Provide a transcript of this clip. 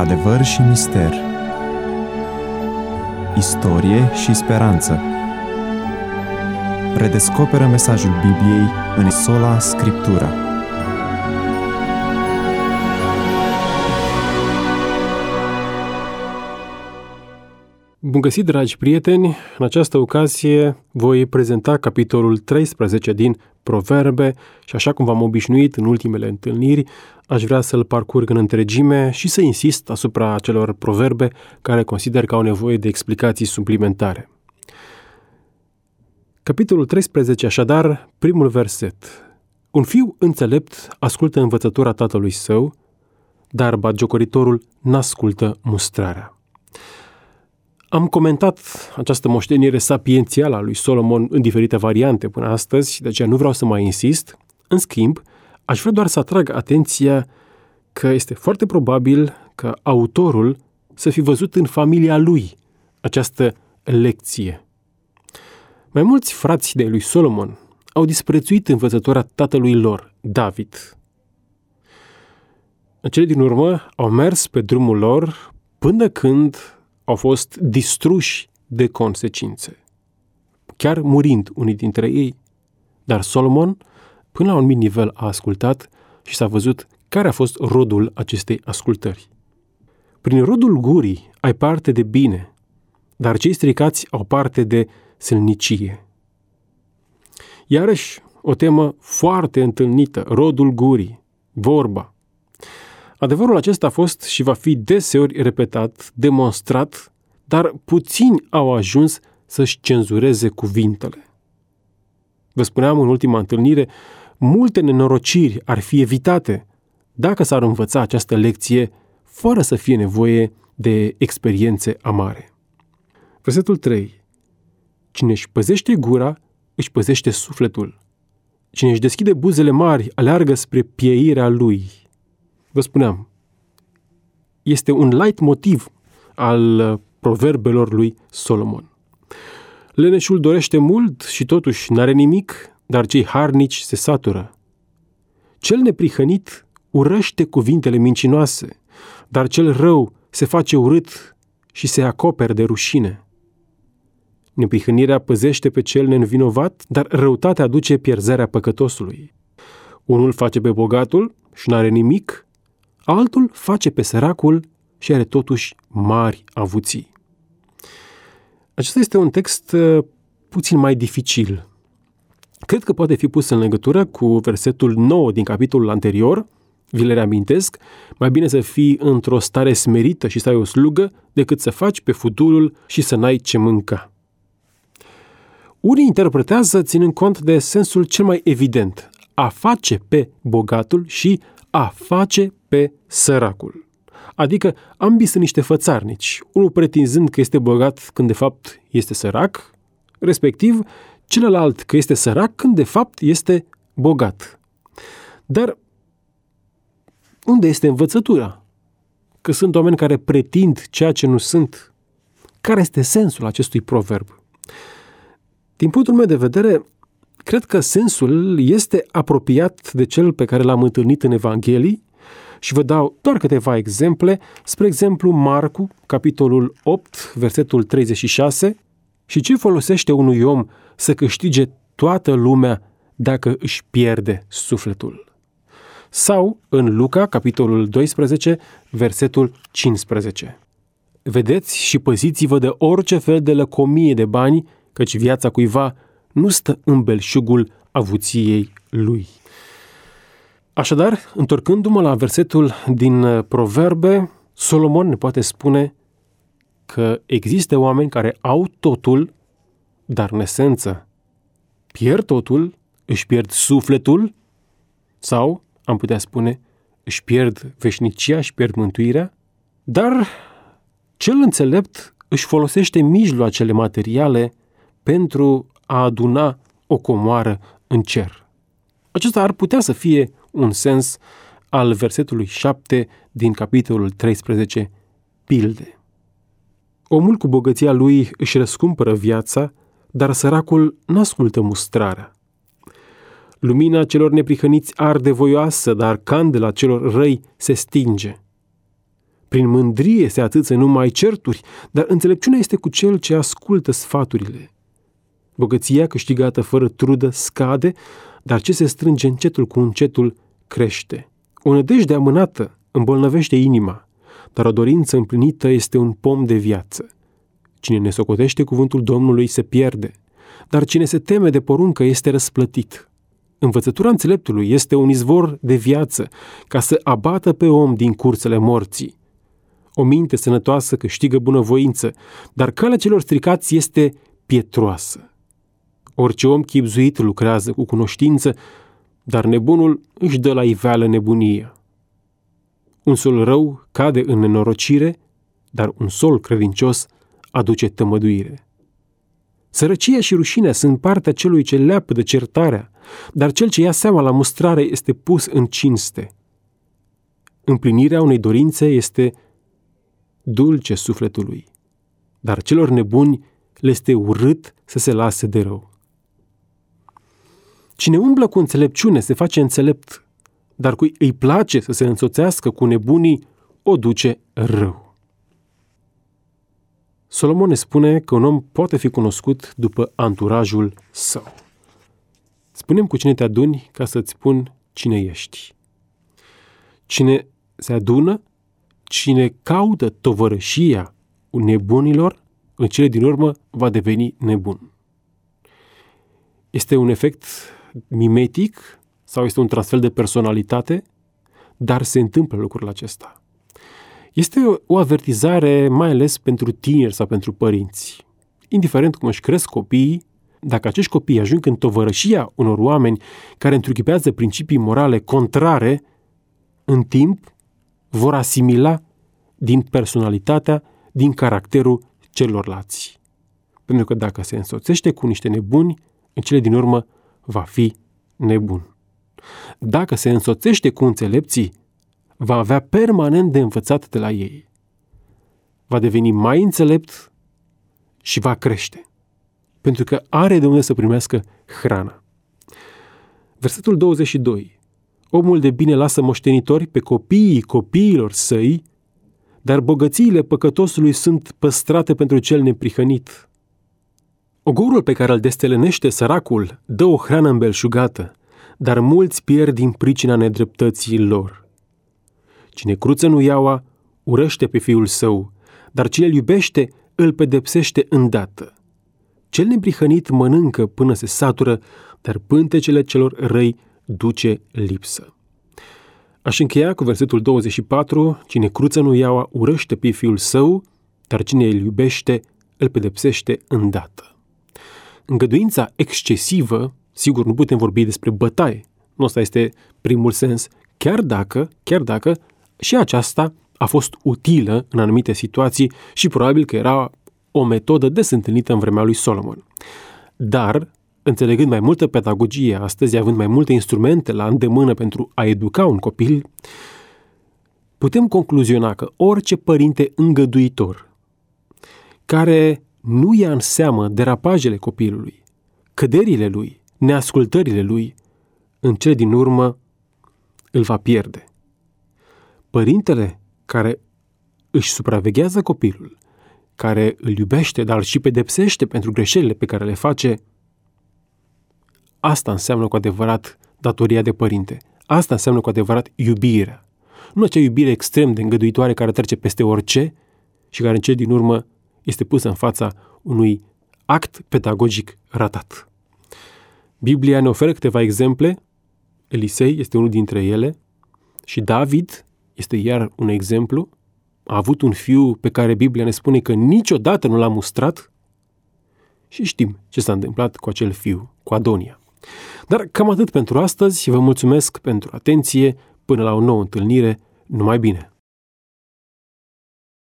Adevăr și mister, istorie și speranță. Redescoperă mesajul Bibliei în Sola Scriptura. Bun găsit, dragi prieteni! În această ocazie voi prezenta capitolul 13 din Proverbe și așa cum v-am obișnuit în ultimele întâlniri, aș vrea să-l parcurg în întregime și să insist asupra acelor proverbe care consider că au nevoie de explicații suplimentare. Capitolul 13, așadar, primul verset. Un fiu înțelept ascultă învățătura tatălui său, dar batjocoritorul n-ascultă mustrarea. Am comentat această moștenire sapiențială a lui Solomon în diferite variante până astăzi, de aceea nu vreau să mai insist. În schimb, aș vrea doar să atrag atenția că este foarte probabil că autorul să fi văzut în familia lui această lecție. Mai mulți frați de lui Solomon au disprețuit învățătura tatălui lor, David. În cele din urmă au mers pe drumul lor până când au fost distruși de consecințe, chiar murind unii dintre ei. Dar Solomon, până la un anumit nivel, a ascultat și s-a văzut care a fost rodul acestei ascultări. Prin rodul gurii ai parte de bine, dar cei stricați au parte de silnicie. Iarăși, o temă foarte întâlnită, rodul gurii, vorba. Adevărul acesta a fost și va fi deseori repetat, demonstrat, dar puțini au ajuns să-și cenzureze cuvintele. Vă spuneam în ultima întâlnire, multe nenorociri ar fi evitate dacă s-ar învăța această lecție fără să fie nevoie de experiențe amare. Versetul 3. Cine își păzește gura, își păzește sufletul. Cine își deschide buzele mari, aleargă spre pieirea lui. Vă spuneam, este un leitmotiv al proverbelor lui Solomon. Leneșul dorește mult și totuși n-are nimic, dar cei harnici se satură. Cel neprihănit urăște cuvintele mincinoase, dar cel rău se face urât și se acoperă de rușine. Neprihănirea păzește pe cel neînvinovat, dar răutatea aduce pierzarea păcătosului. Unul face pe bogatul și n-are nimic, altul face pe săracul și are totuși mari avuții. Acesta este un text puțin mai dificil. Cred că poate fi pus în legătură cu versetul 9 din capitolul anterior. Vi le reamintesc, mai bine să fii într-o stare smerită și să ai o slugă decât să faci pe futurul și să n-ai ce mânca. Unii interpretează ținând cont de sensul cel mai evident, a face pe bogatul și a face pe săracul. Adică ambii sunt niște fățarnici, unul pretinzând că este bogat când de fapt este sărac, respectiv celălalt că este sărac când de fapt este bogat. Dar unde este învățătura? Că sunt oameni care pretind ceea ce nu sunt. Care este sensul acestui proverb? Din punctul meu de vedere, cred că sensul este apropiat de cel pe care l-am întâlnit în Evanghelii și vă dau doar câteva exemple. Spre exemplu, Marcu, capitolul 8, versetul 36, și ce folosește unui om să câștige toată lumea dacă își pierde sufletul? Sau în Luca, capitolul 12, versetul 15. Vedeți și păziți-vă de orice fel de lăcomie de bani, căci viața cuiva nu stă în belșugul avuției lui. Așadar, întorcându-mă la versetul din Proverbe, Solomon ne poate spune că există oameni care au totul, dar în esență pierd totul, își pierd sufletul sau, am putea spune, își pierd veșnicia, își pierd mântuirea, dar cel înțelept își folosește mijloacele materiale pentru a aduna o comoară în cer. Acesta ar putea să fie un sens al versetului 7 din capitolul 13, pilde. Omul cu bogăția lui își răscumpără viața, dar săracul n-ascultă mustrarea. Lumina celor neprihăniți arde voioasă, dar candela celor răi se stinge. Prin mândrie se atâță numai certuri, dar înțelepciunea este cu cel ce ascultă sfaturile. Bogăția câștigată fără trudă scade, dar ce se strânge încetul cu încetul crește. O nădejde amânată îmbolnăvește inima, dar o dorință împlinită este un pom de viață. Cine ne socotește cuvântul Domnului se pierde, dar cine se teme de poruncă este răsplătit. Învățătura înțeleptului este un izvor de viață, ca să abată pe om din curțele morții. O minte sănătoasă câștigă bunăvoință, dar calea celor stricați este pietroasă. Orice om chibzuit lucrează cu cunoștință, dar nebunul își dă la iveală nebunia. Un sol rău cade în nenorocire, dar un sol credincios aduce tămăduire. Sărăcia și rușinea sunt partea celui ce leapă de certarea, dar cel ce ia seama la mustrare este pus în cinste. Împlinirea unei dorințe este dulce sufletului, dar celor nebuni le este urât să se lase de rău. Cine umblă cu înțelepciune se face înțelept, dar cui îi place să se însoțească cu nebunii, o duce rău. Solomon ne spune că un om poate fi cunoscut după anturajul său. Spune-mi cu cine te aduni ca să-ți spun cine ești. Cine se adună, cine caută tovărășia nebunilor, în cele din urmă va deveni nebun. Este un efect mimetic sau este un transfer de personalitate, dar se întâmplă lucrul acesta. Este o avertizare mai ales pentru tineri sau pentru părinți. Indiferent cum își cresc copiii, dacă acești copii ajung în tovărășia unor oameni care întruchipează principii morale contrare, în timp vor asimila din personalitatea, din caracterul celorlalți. Pentru că dacă se însoțește cu niște nebuni, în cele din urmă va fi nebun. Dacă se însoțește cu înțelepții, va avea permanent de învățat de la ei. Va deveni mai înțelept și va crește, pentru că are de unde să primească hrana. Versetul 22. Omul de bine lasă moștenitori pe copiii copiilor săi, dar bogățiile păcătosului sunt păstrate pentru cel neprihănit. Ogorul pe care îl destelenește săracul dă o hrană îmbelșugată, dar mulți pierd din pricina nedreptății lor. Cine cruță nuiaua, urăște pe fiul său, dar cine îl iubește, îl pedepsește îndată. Cel neprihănit mănâncă până se satură, dar pântecele celor răi duce lipsă. Aș încheia cu versetul 24, cine cruță nuiaua, urăște pe fiul său, dar cine îl iubește, îl pedepsește îndată. Îngăduința excesivă, sigur, nu putem vorbi despre bătaie, nu ăsta este primul sens, chiar dacă și aceasta a fost utilă în anumite situații și probabil că era o metodă des întâlnită în vremea lui Solomon. Dar, înțelegând mai multă pedagogie astăzi, având mai multe instrumente la îndemână pentru a educa un copil, putem concluziona că orice părinte îngăduitor care nu ia în seamă derapajele copilului, căderile lui, neascultările lui, în cele din urmă îl va pierde. Părintele care își supraveghează copilul, care îl iubește, dar și pedepsește pentru greșelile pe care le face, asta înseamnă cu adevărat datoria de părinte. Asta înseamnă cu adevărat iubirea. Nu acea iubire extrem de îngăduitoare care trece peste orice și care în cel din urmă este pusă în fața unui act pedagogic ratat. Biblia ne oferă câteva exemple. Elisei este unul dintre ele și David este iar un exemplu. A avut un fiu pe care Biblia ne spune că niciodată nu l-a mustrat și știm ce s-a întâmplat cu acel fiu, cu Adonia. Dar cam atât pentru astăzi. Vă mulțumesc pentru atenție. Până la o nouă întâlnire, numai bine!